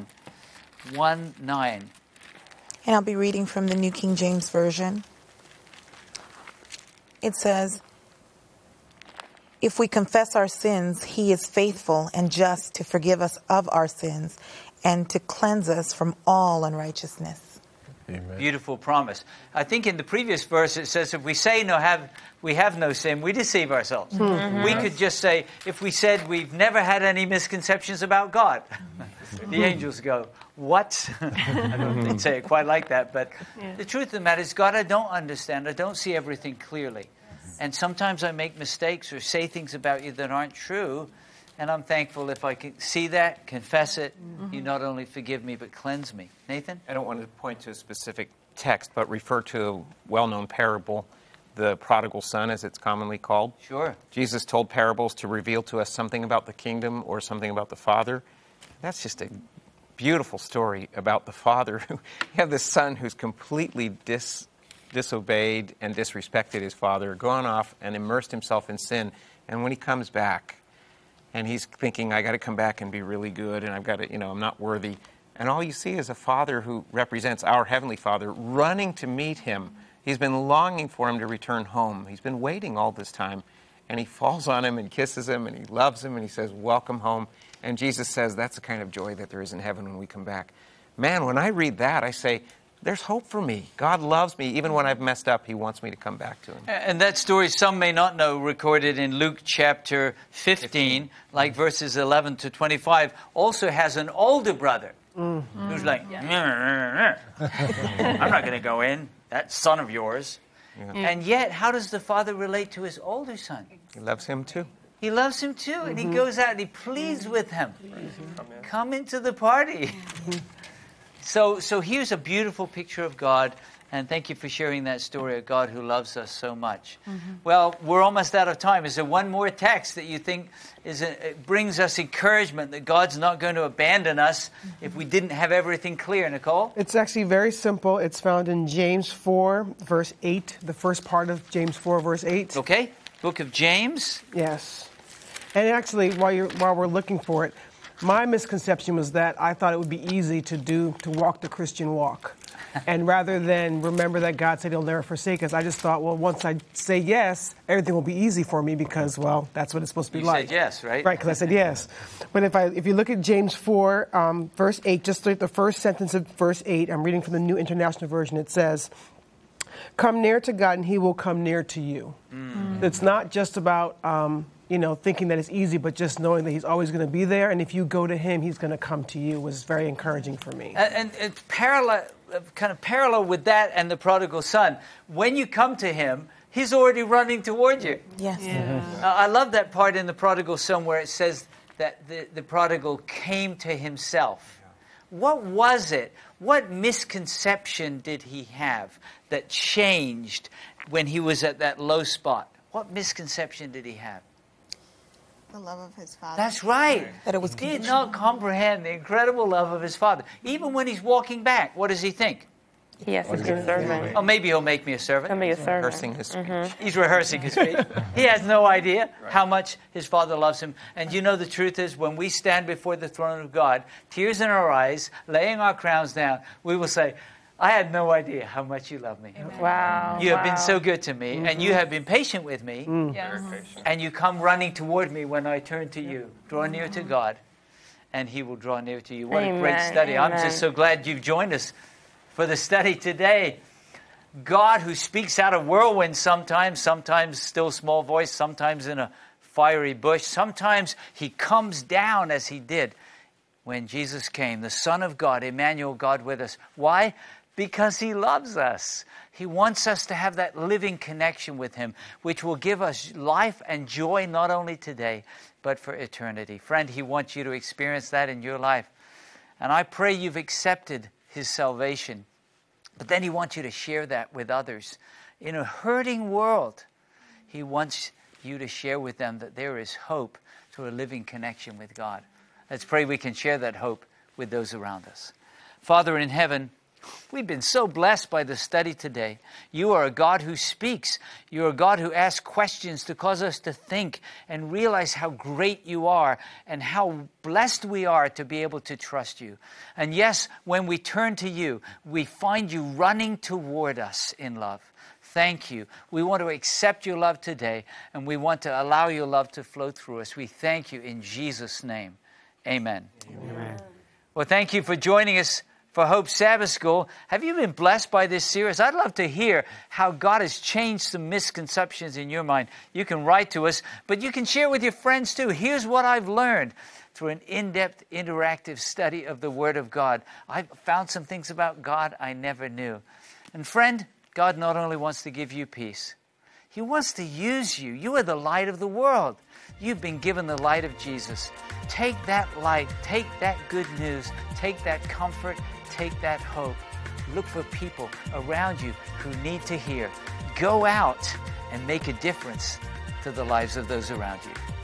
Speaker 1: 1:9.
Speaker 11: And I'll be reading from the New King James Version. It says, "If we confess our sins, he is faithful and just to forgive us of our sins and to cleanse us from all unrighteousness."
Speaker 1: Amen. Beautiful promise. I think in the previous verse it says if we say we have no sin, we deceive ourselves. We could just say, if we said we've never had any misconceptions about God, the angels go, what? I don't say it quite like that, but the truth of the matter is, God, I don't understand. I don't see everything clearly. And sometimes I make mistakes or say things about you that aren't true. And I'm thankful if I can see that, confess it, you not only forgive me, but cleanse me. Nathan?
Speaker 8: I don't want to point to a specific text, but refer to a well-known parable, the prodigal son, as it's commonly called.
Speaker 1: Sure.
Speaker 8: Jesus told parables to reveal to us something about the kingdom or something about the Father. That's just a beautiful story about the Father. You have this son who's completely disobeyed and disrespected his father, gone off and immersed himself in sin. And when he comes back, and he's thinking, I got to come back and be really good, and I've got to, I'm not worthy. And all you see is a father who represents our Heavenly Father running to meet him. He's been longing for him to return home. He's been waiting all this time. And he falls on him and kisses him, and he loves him, and he says, welcome home. And Jesus says, that's the kind of joy that there is in heaven when we come back. Man, when I read that, I say, there's hope for me. God loves me. Even when I've messed up, he wants me to come back to him.
Speaker 1: And that story, some may not know, recorded in Luke chapter 15, like verses 11 to 25, also has an older brother who's like, I'm not going to go in. That son of yours. Yeah. And yet, how does the father relate to his older son?
Speaker 8: He loves him too.
Speaker 1: He loves him too. And he goes out and he pleads with him. Come into the party. So here's a beautiful picture of God. And thank you for sharing that story of God who loves us so much. Well, we're almost out of time. Is there one more text that you think it brings us encouragement that God's not going to abandon us if we didn't have everything clear, Nicole?
Speaker 3: It's actually very simple. It's found in James 4, verse 8, the first part of James 4, verse 8.
Speaker 1: Okay, book of James.
Speaker 3: Yes. And actually, while we're looking for it, my misconception was that I thought it would be easy to walk the Christian walk. And rather than remember that God said he'll never forsake us, I just thought, well, once I say yes, everything will be easy for me because, well, that's what it's supposed to be like.
Speaker 1: You said yes, right?
Speaker 3: Right, because I said yes. But if you look at James 4, verse 8, just like the first sentence of verse 8, I'm reading from the New International Version, it says, "Come near to God and he will come near to you." It's not just about thinking that it's easy, but just knowing that he's always going to be there. And if you go to him, he's going to come to you was very encouraging for me.
Speaker 1: And it's parallel with that and the prodigal son. When you come to him, he's already running toward you.
Speaker 11: Yes.
Speaker 1: I love that part in the prodigal son where it says that the prodigal came to himself. What was it? What misconception did he have that changed when he was at that low spot? What misconception did he have?
Speaker 9: The love of his father.
Speaker 1: That's right.
Speaker 11: That it was
Speaker 1: he did not comprehend the incredible love of his father. Even when he's walking back, what does he think?
Speaker 14: He has to be a servant.
Speaker 1: Oh, maybe he'll make me a servant.
Speaker 14: He'll be a servant.
Speaker 13: Rehearsing his speech.
Speaker 1: He's rehearsing his speech. He has no idea how much his father loves him. And you know the truth is, when we stand before the throne of God, tears in our eyes, laying our crowns down, we will say, I had no idea how much you love me.
Speaker 14: Wow.
Speaker 1: You have been so good to me, and you have been patient with me,
Speaker 5: Yes.
Speaker 1: and you come running toward me when I turn to you. Draw near to God, and he will draw near to you. What a great
Speaker 14: Amen.
Speaker 1: study. I'm
Speaker 14: Amen.
Speaker 1: just so glad you've joined us for the study today. God who speaks out of whirlwinds sometimes still small voice, sometimes in a fiery bush. Sometimes he comes down as he did when Jesus came, the Son of God, Emmanuel, God with us. Why? Because he loves us. He wants us to have that living connection with him, which will give us life and joy not only today, but for eternity. Friend, he wants you to experience that in your life. And I pray you've accepted his salvation. But then he wants you to share that with others. In a hurting world, he wants you to share with them that there is hope through a living connection with God. Let's pray we can share that hope with those around us. Father in heaven, we've been so blessed by the study today. You are a God who speaks. You're a God who asks questions to cause us to think and realize how great you are and how blessed we are to be able to trust you. And yes, when we turn to you, we find you running toward us in love. Thank you. We want to accept your love today, and we want to allow your love to flow through us. We thank you in Jesus' name. Amen.
Speaker 7: Amen.
Speaker 1: Well, thank you for joining us for Hope Sabbath School. Have you been blessed by this series? I'd love to hear how God has changed some misconceptions in your mind. You can write to us, but you can share with your friends too. Here's what I've learned through an in-depth, interactive study of the Word of God. I've found some things about God I never knew. And friend, God not only wants to give you peace, he wants to use you. You are the light of the world. You've been given the light of Jesus. Take that light, take that good news, take that comfort, take that hope. Look for people around you who need to hear. Go out and make a difference to the lives of those around you.